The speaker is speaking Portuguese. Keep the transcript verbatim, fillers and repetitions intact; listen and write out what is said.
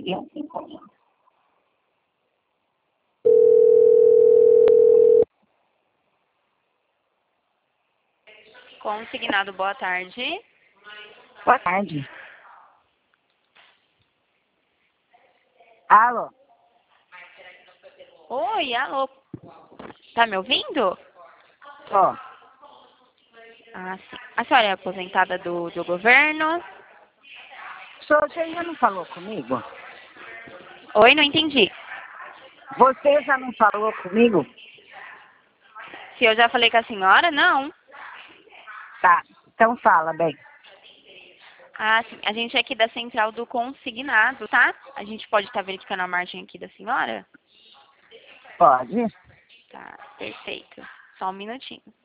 conseguir um cinco. Consignado, boa tarde. Boa tarde. Alô? Oi, alô. Tá me ouvindo? Ó, Ah, sim. A senhora é aposentada do, do governo? o senhor você já não falou comigo? Oi, não entendi. Você já não falou comigo? Se eu já falei com a senhora, não. Tá, então fala, bem. Ah, sim. A gente é aqui da central do consignado, tá? A gente pode estar verificando a margem aqui da senhora? Pode? Tá, perfeito. Só um minutinho.